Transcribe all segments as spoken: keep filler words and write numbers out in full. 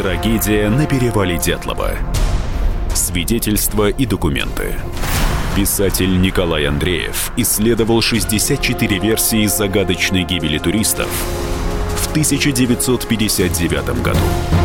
Трагедия на перевале Дятлова. Свидетельства и документы. Писатель Николай Андреев исследовал шестьдесят четыре версии загадочной гибели туристов в тысяча девятьсот пятьдесят девятом году.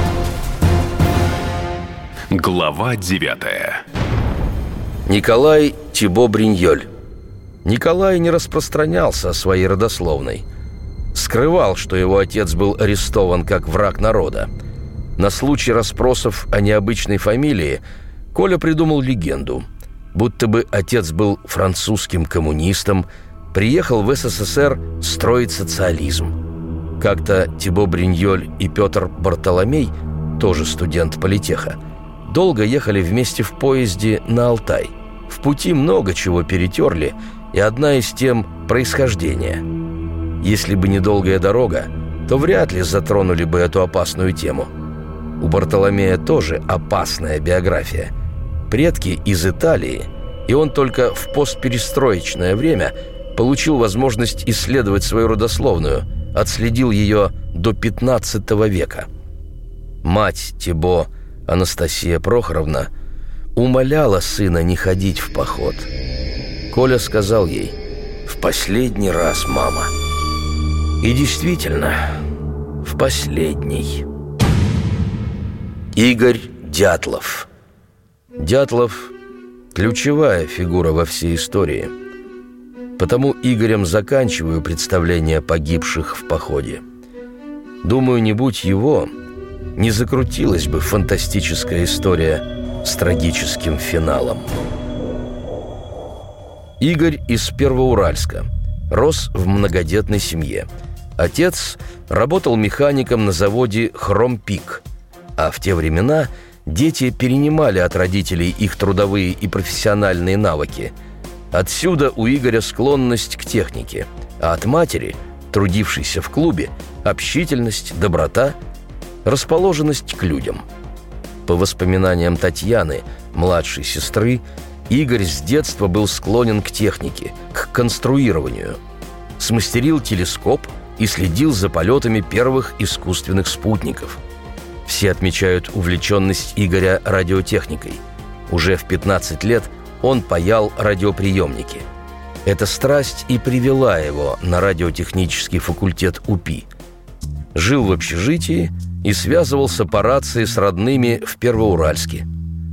Глава девятая. Николай Тибо-Бриньоль. Николай не распространялся о своей родословной. Скрывал, что его отец был арестован как враг народа. На случай расспросов о необычной фамилии Коля придумал легенду, будто бы отец был французским коммунистом, приехал в СССР строить социализм. Как-то Тибо-Бриньоль и Петр Бартоломей, тоже студент политеха, долго ехали вместе в поезде на Алтай. В пути много чего перетерли, и одна из тем – происхождение. Если бы не долгая дорога, то вряд ли затронули бы эту опасную тему. У Бартоломея тоже опасная биография. Предки из Италии, и он только в постперестроечное время получил возможность исследовать свою родословную, отследил ее до пятнадцатого века. Мать Тибо, Анастасия Прохоровна, умоляла сына не ходить в поход. Коля сказал ей: «В последний раз, мама». И действительно, в последний. Игорь Дятлов. Дятлов – ключевая фигура во всей истории. Потому Игорем заканчиваю представление погибших в походе. Думаю, не будь его, не закрутилась бы фантастическая история с трагическим финалом. Игорь из Первоуральска. Рос в многодетной семье. Отец работал механиком на заводе «Хромпик», а в те времена дети перенимали от родителей их трудовые и профессиональные навыки. Отсюда у Игоря склонность к технике, а от матери, трудившейся в клубе, общительность, доброта, расположенность к людям. По воспоминаниям Татьяны, младшей сестры, Игорь с детства был склонен к технике, к конструированию. Смастерил телескоп и следил за полетами первых искусственных спутников. Все отмечают увлеченность Игоря радиотехникой. Уже в пятнадцать лет он паял радиоприемники. Эта страсть и привела его на радиотехнический факультет УПИ. Жил в общежитии и связывался по рации с родными в Первоуральске.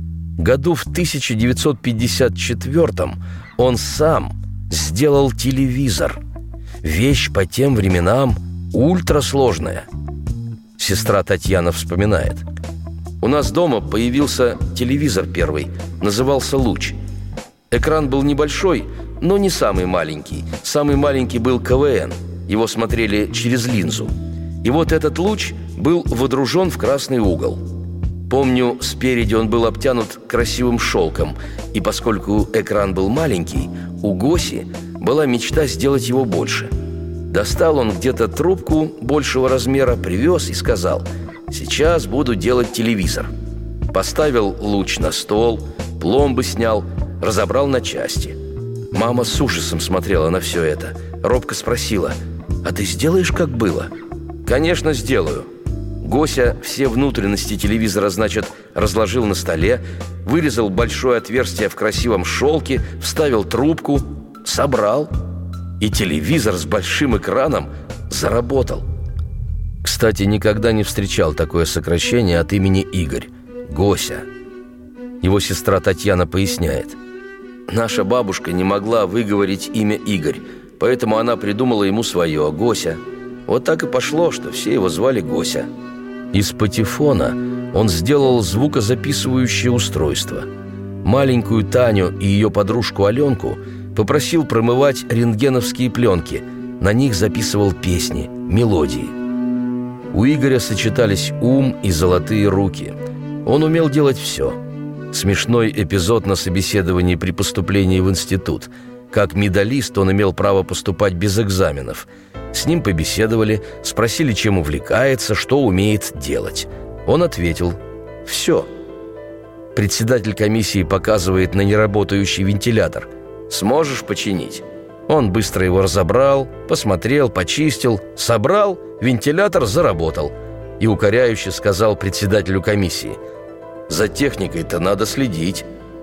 Году в тысяча девятьсот пятьдесят четвёртом он сам сделал телевизор. Вещь по тем временам ультрасложная. Сестра Татьяна вспоминает: «У нас дома появился телевизор первый, назывался «Луч». Экран был небольшой, но не самый маленький. Самый маленький был ка вэ эн, его смотрели через линзу. И вот этот луч был водружен в красный угол. Помню, спереди он был обтянут красивым шелком, и поскольку экран был маленький, у Госи была мечта сделать его больше. Достал он где-то трубку большего размера, привез и сказал: «Сейчас буду делать телевизор». Поставил луч на стол, пломбы снял, разобрал на части. Мама с ужасом смотрела на все это, робко спросила: «А ты сделаешь, как было?» «Конечно, сделаю». Гося все внутренности телевизора, значит, разложил на столе, вырезал большое отверстие в красивом шелке, вставил трубку, собрал. И телевизор с большим экраном заработал. Кстати, никогда не встречал такое сокращение от имени Игорь – Гося. Его сестра Татьяна поясняет: «Наша бабушка не могла выговорить имя Игорь, поэтому она придумала ему свое – Гося. Вот так и пошло, что все его звали Гося». Из патефона он сделал звукозаписывающее устройство. Маленькую Таню и ее подружку Аленку попросил промывать рентгеновские пленки. На них записывал песни, мелодии. У Игоря сочетались ум и золотые руки. Он умел делать все. Смешной эпизод на собеседовании при поступлении в институт. Как медалист он имел право поступать без экзаменов. С ним побеседовали, спросили, чем увлекается, что умеет делать. Он ответил: «Все». Председатель комиссии показывает на неработающий вентилятор. «Сможешь починить?» Он быстро его разобрал, посмотрел, почистил, собрал, вентилятор заработал. и укоряюще сказал председателю комиссии: «За техникой-то надо следить».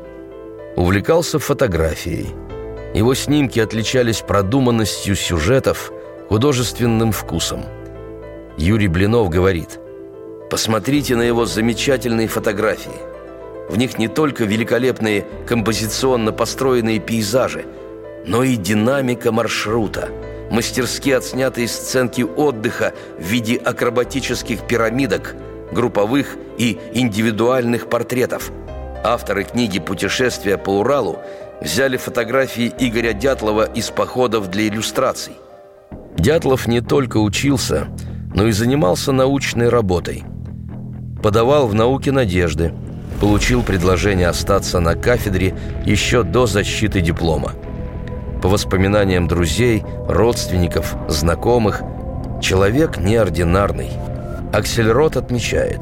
Увлекался фотографией. Его снимки отличались продуманностью сюжетов, художественным вкусом. Юрий Блинов говорит: «Посмотрите на его замечательные фотографии. В них не только великолепные композиционно построенные пейзажи, но и динамика маршрута, мастерски отснятые сценки отдыха в виде акробатических пирамидок, групповых и индивидуальных портретов. Авторы книги «Путешествия по Уралу» взяли фотографии Игоря Дятлова из походов для иллюстраций». Дятлов не только учился, но и занимался научной работой. Подавал в «Науке надежды», получил предложение остаться на кафедре еще до защиты диплома. По воспоминаниям друзей, родственников, знакомых, человек неординарный. Аксельрод отмечает: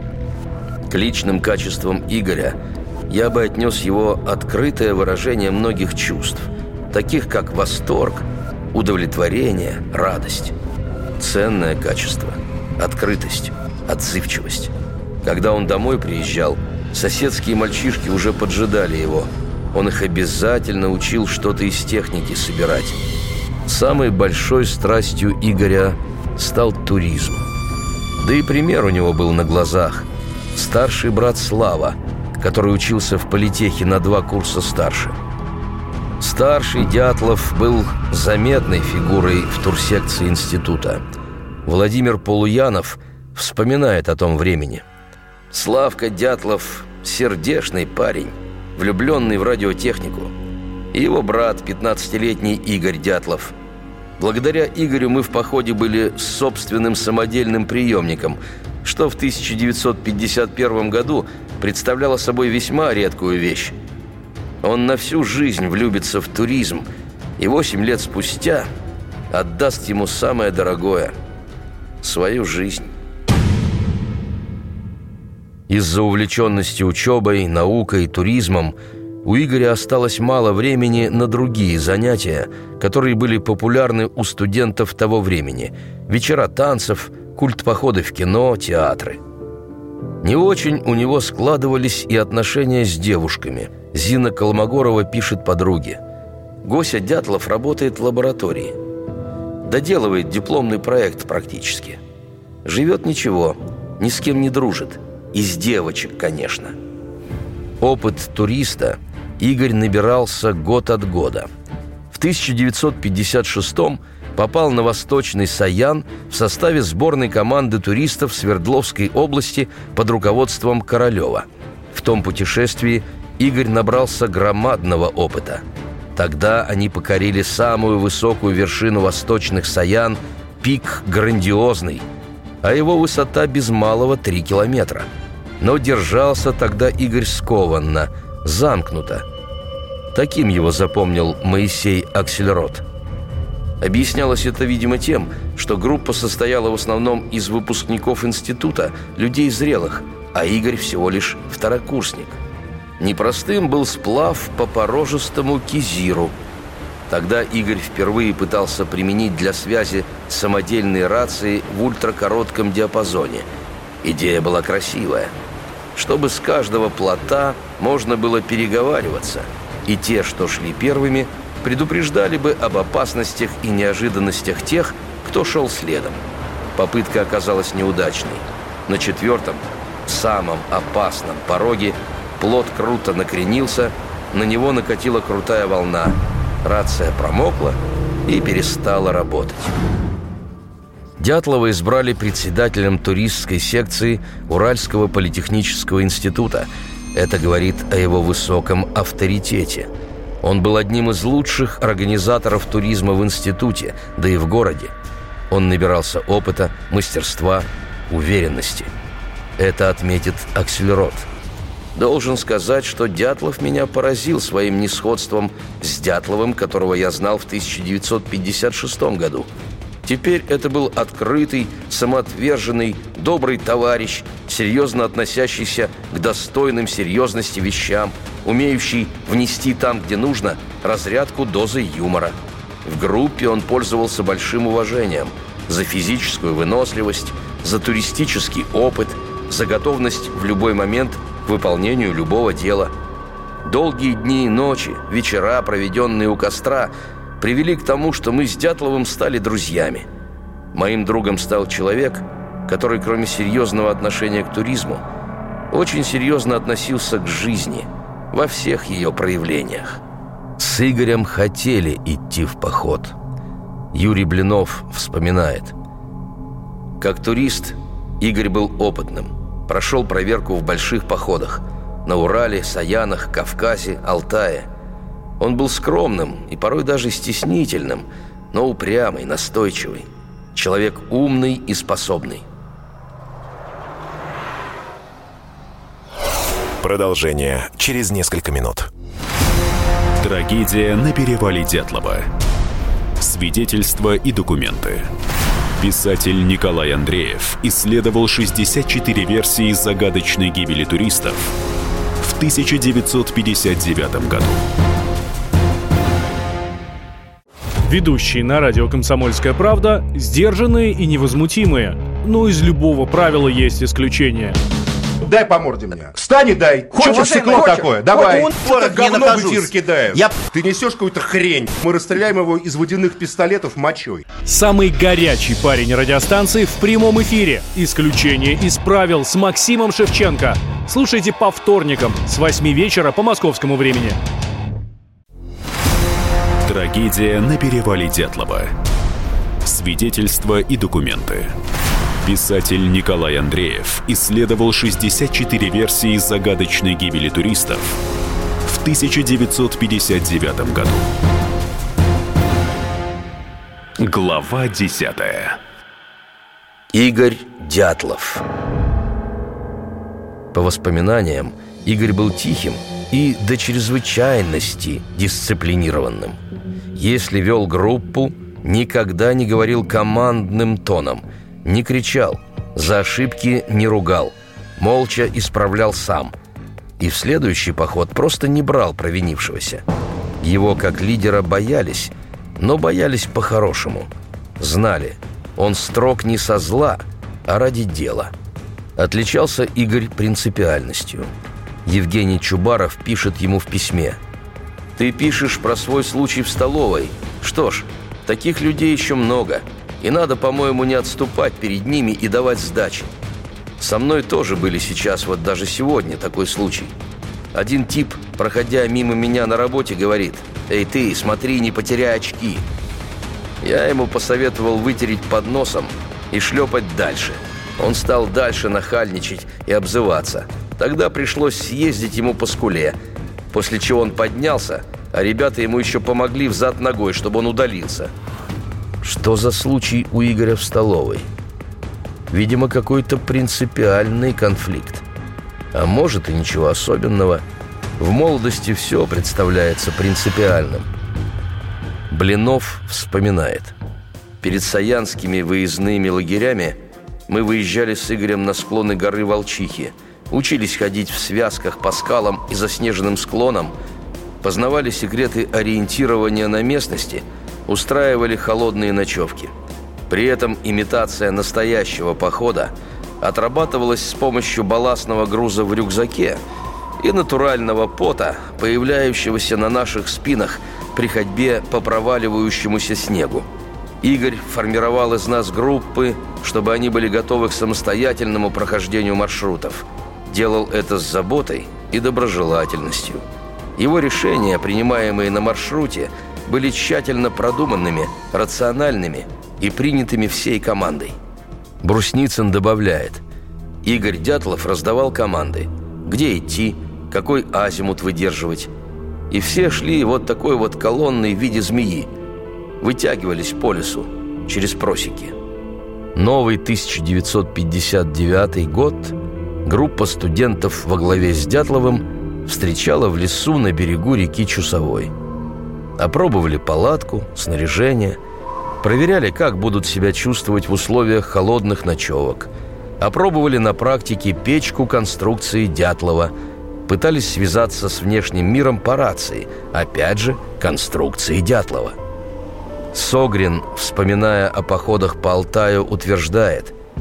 «К личным качествам Игоря я бы отнес его открытое выражение многих чувств, таких как восторг, удовлетворение, радость. Ценное качество – открытость, отзывчивость. Когда он домой приезжал, соседские мальчишки уже поджидали его. Он их обязательно учил что-то из техники собирать. Самой большой страстью Игоря стал туризм. Да и пример у него был на глазах. Старший брат Слава, который учился в политехе на два курса старше. Старший Дятлов был заметной фигурой в турсекции института. Владимир Полуянов вспоминает о том времени. Славка Дятлов – сердечный парень, влюбленный в радиотехнику. И его брат, пятнадцатилетний Игорь Дятлов. Благодаря Игорю мы в походе были с собственным самодельным приемником, что в тысяча девятьсот пятьдесят первом году представляло собой весьма редкую вещь. Он на всю жизнь влюбится в туризм и восемь лет спустя отдаст ему самое дорогое – свою жизнь. Из-за увлеченности учебой, наукой, туризмом у Игоря осталось мало времени на другие занятия, которые были популярны у студентов того времени – вечера танцев, культ-походы в кино, театры. Не очень у него складывались и отношения с девушками. Зина Колмогорова пишет подруге: «Гося Дятлов работает в лаборатории. Доделывает дипломный проект практически. Живет ничего, ни с кем не дружит. Из девочек, конечно». Опыт туриста Игорь набирался год от года. В тысяча девятьсот пятьдесят шестом попал на Восточный Саян в составе сборной команды туристов Свердловской области под руководством Королева. В том путешествии Игорь набрался громадного опыта. Тогда они покорили самую высокую вершину Восточных Саян – пик Грандиозный, а его высота без малого три километра. Но держался тогда Игорь скованно, замкнуто. Таким его запомнил Моисей Аксельрод. Объяснялось это, видимо, тем, что группа состояла в основном из выпускников института, людей зрелых, а Игорь всего лишь второкурсник. Непростым был сплав по порожистому Кизиру. Тогда Игорь впервые пытался применить для связи самодельные рации в ультракоротком диапазоне. Идея была красивая. Чтобы с каждого плота можно было переговариваться, и те, что шли первыми, предупреждали бы об опасностях и неожиданностях тех, кто шел следом. Попытка оказалась неудачной. На четвертом, самом опасном пороге, плот круто накренился, на него накатила крутая волна. Рация промокла и перестала работать. Дятлова избрали председателем туристской секции Уральского политехнического института. Это говорит о его высоком авторитете. Он был одним из лучших организаторов туризма в институте, да и в городе. Он набирался опыта, мастерства, уверенности. Это отметит Аксельрод. Должен сказать, что Дятлов меня поразил своим несходством с Дятловым, которого я знал в тысяча девятьсот пятьдесят шестом году. Теперь это был открытый, самоотверженный, добрый товарищ, серьезно относящийся к достойным серьезности вещам, умеющий внести там, где нужно, разрядку дозы юмора. В группе он пользовался большим уважением за физическую выносливость, за туристический опыт, за готовность в любой момент к выполнению любого дела. Долгие дни и ночи, вечера, проведенные у костра, привели к тому, что мы с Дятловым стали друзьями. Моим другом стал человек, который, кроме серьезного отношения к туризму, очень серьезно относился к жизни во всех ее проявлениях. С Игорем хотели идти в поход. Юрий Блинов вспоминает: как турист Игорь был опытным, прошел проверку в больших походах на Урале, Саянах, Кавказе, Алтае. Он был скромным и порой даже стеснительным, но упрямый, настойчивый. Человек умный и способный. Продолжение через несколько минут. Трагедия на перевале Дятлова. Свидетельства и документы. Писатель Николай Андреев исследовал шестьдесят четыре версии загадочной гибели туристов в тысяча девятьсот пятьдесят девятом году. Ведущие на радио «Комсомольская правда» сдержанные и невозмутимые. Но из любого правила есть исключение. Дай по морде мне. Встань и дай. Хочешь Чё, стекло хочешь? такое? Давай. Вот Это он, говно накажусь. в эфир кидаем. Я... Ты несешь какую-то хрень. Мы расстреляем его из водяных пистолетов мочой. Самый горячий парень радиостанции в прямом эфире. Исключение из правил с Максимом Шевченко. Слушайте по вторникам с восьми вечера по московскому времени. Трагедия на перевале Дятлова. Свидетельства и документы. Писатель Николай Андреев исследовал шестьдесят четыре версии загадочной гибели туристов в тысяча девятьсот пятьдесят девятом году. Глава десятая. Игорь Дятлов. По воспоминаниям, Игорь был тихим и до чрезвычайности дисциплинированным. Если вел группу, никогда не говорил командным тоном, не кричал, за ошибки не ругал, молча исправлял сам. И в следующий поход просто не брал провинившегося. Его как лидера боялись, но боялись по-хорошему. Знали, он строг не со зла, а ради дела. Отличался Игорь принципиальностью. Евгений Чубаров пишет ему в письме: «Ты пишешь про свой случай в столовой. Что ж, таких людей еще много. И надо, по-моему, не отступать перед ними и давать сдачи. Со мной тоже были сейчас, вот даже сегодня, такой случай. Один тип, проходя мимо меня на работе, говорит: «Эй ты, смотри, не потеряй очки». Я ему посоветовал вытереть под носом и шлепать дальше. Он стал дальше нахальничать и обзываться. Тогда пришлось съездить ему по скуле, после чего он поднялся, а ребята ему еще помогли взад ногой, чтобы он удалился». Что за случай у Игоря в столовой? Видимо, какой-то принципиальный конфликт. А может, и ничего особенного. В молодости все представляется принципиальным. Блинов вспоминает: перед саянскими выездными лагерями мы выезжали с Игорем на склоны горы Волчихи, учились ходить в связках по скалам и заснеженным склонам, познавали секреты ориентирования на местности, устраивали холодные ночевки. При этом имитация настоящего похода отрабатывалась с помощью балластного груза в рюкзаке и натурального пота, появляющегося на наших спинах при ходьбе по проваливающемуся снегу. Игорь формировал из нас группы, чтобы они были готовы к самостоятельному прохождению маршрутов. Делал это с заботой и доброжелательностью. Его решения, принимаемые на маршруте, были тщательно продуманными, рациональными и принятыми всей командой. Брусницын добавляет: Игорь Дятлов раздавал команды, где идти, какой азимут выдерживать. И все шли вот такой вот колонной в виде змеи, вытягивались по лесу через просеки. Новый тысяча девятьсот пятьдесят девятый год группа студентов во главе с Дятловым встречала в лесу на берегу реки Чусовой. Опробовали палатку, снаряжение, проверяли, как будут себя чувствовать в условиях холодных ночевок. Опробовали на практике печку конструкции Дятлова, пытались связаться с внешним миром по рации, опять же, конструкции Дятлова. Согрин, вспоминая о походах по Алтаю, утверждает: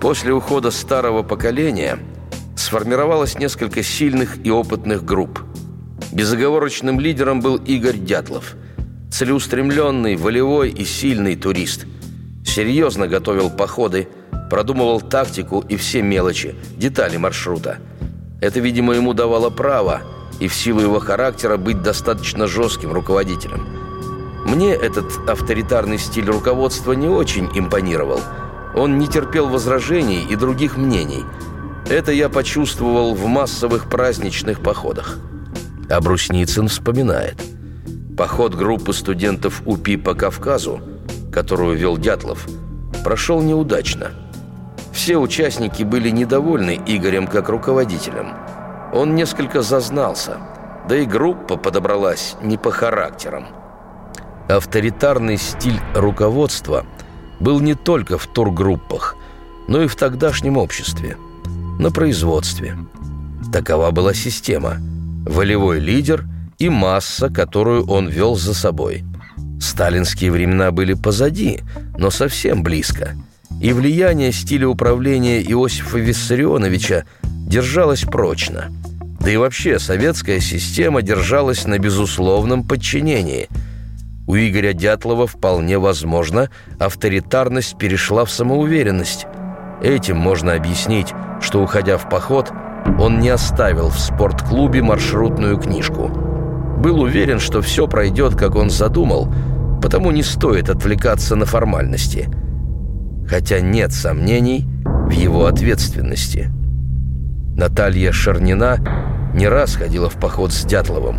После ухода старого поколения сформировалось несколько сильных и опытных групп. Безоговорочным лидером был Игорь Дятлов. Целеустремленный, волевой и сильный турист. Серьезно готовил походы, продумывал тактику и все мелочи, детали маршрута. Это, видимо, ему давало право и в силу его характера быть достаточно жестким руководителем. Мне этот авторитарный стиль руководства не очень импонировал. Он не терпел возражений и других мнений. Это я почувствовал в массовых праздничных походах. А Брусницын вспоминает. Поход группы студентов УПИ по Кавказу, которую вел Дятлов, прошел неудачно. Все участники были недовольны Игорем как руководителем. Он несколько зазнался, да и группа подобралась не по характерам. Авторитарный стиль руководства был не только в тургруппах, но и в тогдашнем обществе, на производстве. Такова была система: волевой лидер и масса, которую он вел за собой. Сталинские времена были позади, но совсем близко. И влияние стиля управления Иосифа Виссарионовича держалось прочно. Да и вообще советская система держалась на безусловном подчинении. У Игоря Дятлова вполне возможно авторитарность перешла в самоуверенность. Этим можно объяснить, что, уходя в поход, он не оставил в спортклубе маршрутную книжку. Был уверен, что все пройдет, как он задумал, потому не стоит отвлекаться на формальности. Хотя нет сомнений в его ответственности. Наталья Шарнина не раз ходила в поход с Дятловым.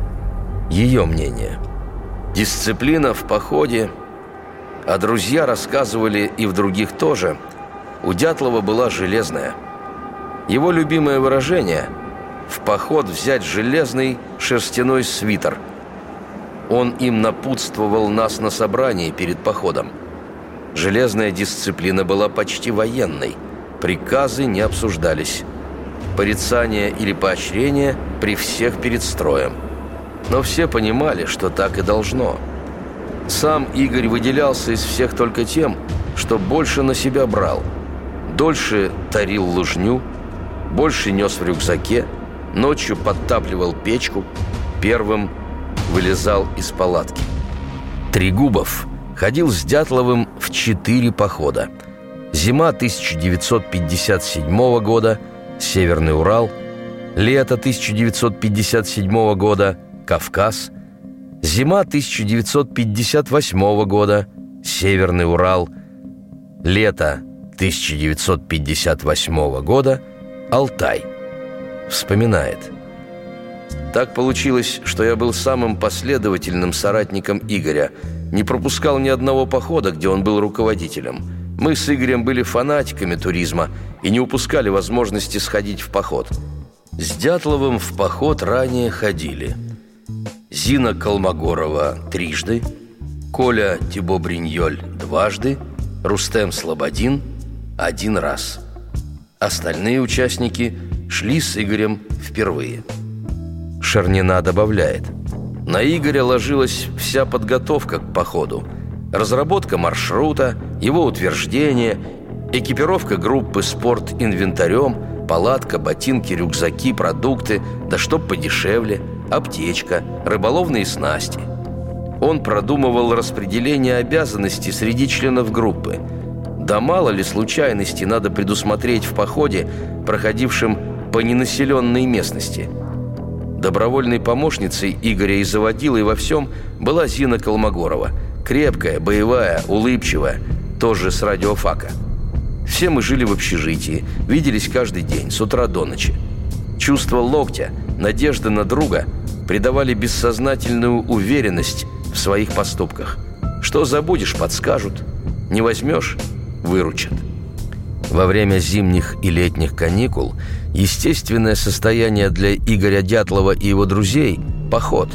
Ее мнение: дисциплина в походе, а друзья рассказывали и в других тоже, у Дятлова была железная. Его любимое выражение — в поход взять железный шерстяной свитер. Он им напутствовал нас на собрании перед походом. Железная дисциплина была почти военной, приказы не обсуждались. Порицание или поощрение при всех перед строем. Но все понимали, что так и должно. Сам Игорь выделялся из всех только тем, что больше на себя брал. Дольше тарил лыжню, больше нес в рюкзаке, ночью подтапливал печку, первым вылезал из палатки. Трегубов ходил с Дятловым в четыре похода. Зима тысяча девятьсот пятьдесят седьмого года – Северный Урал, лето тысяча девятьсот пятьдесят седьмого года – Кавказ, зима тысяча девятьсот пятьдесят восьмого года – Северный Урал, лето тысяча девятьсот пятьдесят восьмого года – Алтай. Вспоминает: так получилось, что я был самым последовательным соратником Игоря, не пропускал ни одного похода, где он был руководителем. Мы с Игорем были фанатиками туризма и не упускали возможности сходить в поход. С Дятловым в поход ранее ходили Зина Колмогорова трижды, Коля Тибо-Бриньоль дважды, Рустем Слободин один раз. Остальные участники шли с Игорем впервые. Шарнина добавляет: на Игоря ложилась вся подготовка к походу. Разработка маршрута, его утверждение, экипировка группы спорт-инвентарем, палатка, ботинки, рюкзаки, продукты, да чтоб подешевле, аптечка, рыболовные снасти. Он продумывал распределение обязанностей среди членов группы. Да мало ли случайностей надо предусмотреть в походе, проходившем по ненаселенной местности. Добровольной помощницей Игоря и заводилой во всем была Зина Колмогорова. Крепкая, боевая, улыбчивая, тоже с радиофака. Все мы жили в общежитии, виделись каждый день, с утра до ночи. Чувство локтя, надежда на друга придавали бессознательную уверенность в своих поступках. Что забудешь, подскажут. Не возьмешь – выручат. Во время зимних и летних каникул естественное состояние для Игоря Дятлова и его друзей – поход.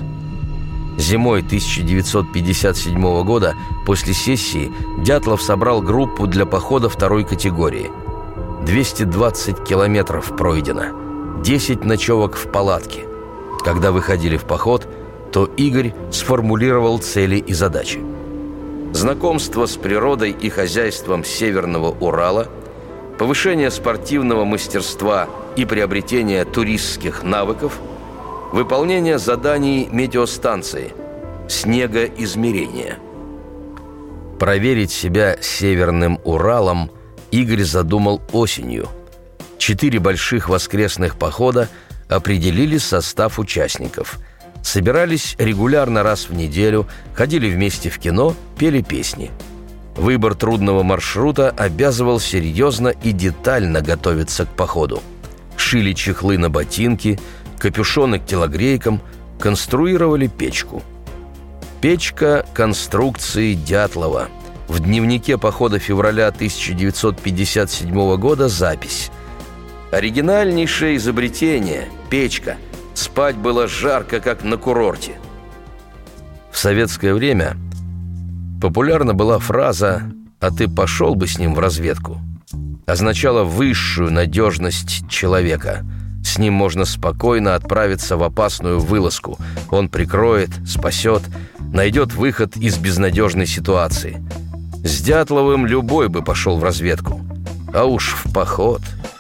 Зимой тысяча девятьсот пятьдесят седьмого года после сессии Дятлов собрал группу для похода второй категории. двести двадцать километров пройдено, десять ночевок в палатке. Когда выходили в поход, то Игорь сформулировал цели и задачи. Знакомство с природой и хозяйством Северного Урала, повышение спортивного мастерства и приобретение туристских навыков, выполнение заданий метеостанции, снегоизмерения. Проверить себя Северным Уралом Игорь задумал осенью. Четыре больших воскресных похода определили состав участников. Собирались регулярно раз в неделю, ходили вместе в кино, пели песни. Выбор трудного маршрута обязывал серьезно и детально готовиться к походу. Шили чехлы на ботинки, капюшоны к телогрейкам, конструировали печку. Печка конструкции Дятлова. В дневнике похода февраля тысяча девятьсот пятьдесят седьмого года запись. Оригинальнейшее изобретение – печка. Спать было жарко, как на курорте. В советское время популярна была фраза «а ты пошел бы с ним в разведку». Означала высшую надежность человека. С ним можно спокойно отправиться в опасную вылазку. Он прикроет, спасет, найдет выход из безнадежной ситуации. С Дятловым любой бы пошел в разведку. А уж в поход.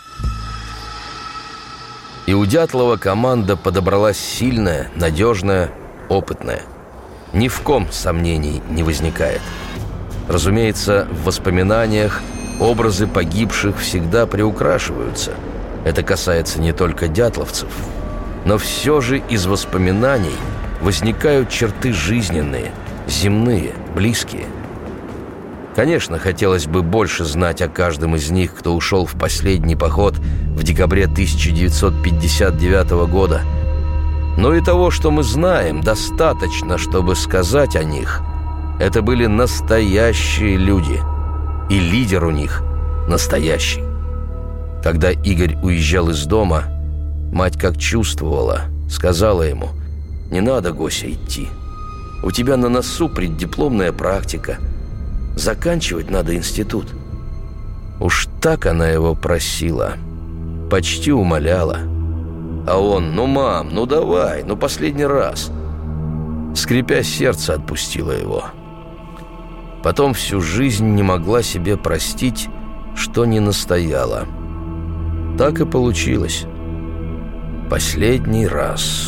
И у Дятлова команда подобралась сильная, надежная, опытная. Ни в ком сомнений не возникает. Разумеется, в воспоминаниях образы погибших всегда приукрашиваются. Это касается не только дятловцев. Но все же из воспоминаний возникают черты жизненные, земные, близкие. Конечно, хотелось бы больше знать о каждом из них, кто ушел в последний поход в декабре тысяча девятьсот пятьдесят девятого года. Но и того, что мы знаем, достаточно, чтобы сказать о них. Это были настоящие люди, и лидер у них настоящий. Когда Игорь уезжал из дома, мать как чувствовала, сказала ему: «Не надо, Гося, идти. У тебя на носу преддипломная практика. Заканчивать надо институт». Уж так она его просила, почти умоляла. А он: «Ну, мам, ну давай, ну последний раз». Скрипя сердце, отпустила его. Потом всю жизнь не могла себе простить, что не настояла. Так и получилось. Последний раз.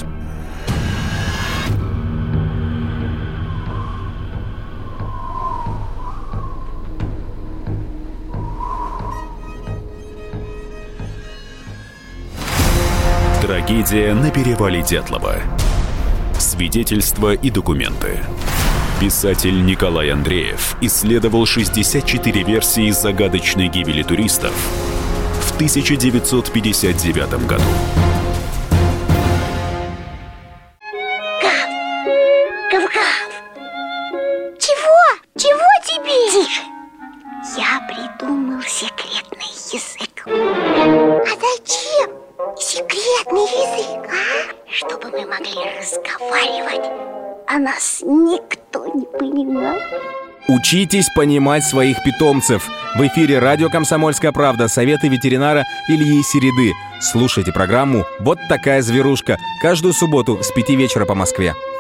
Трагедия на перевале Дятлова. Свидетельства и документы. Писатель Николай Андреев исследовал шестьдесят четыре версии загадочной гибели туристов в тысяча девятьсот пятьдесят девятом году. Гав! Гав-гав! Чего? Чего тебе? Тише! Я придумал секретный язык. А зачем секретный язык, а? Чтобы мы могли разговаривать, а нас никто не понимал. Учитесь понимать своих питомцев. В эфире радио «Комсомольская правда», советы ветеринара Ильи Середы. Слушайте программу «Вот такая зверушка» каждую субботу с пяти вечера по Москве.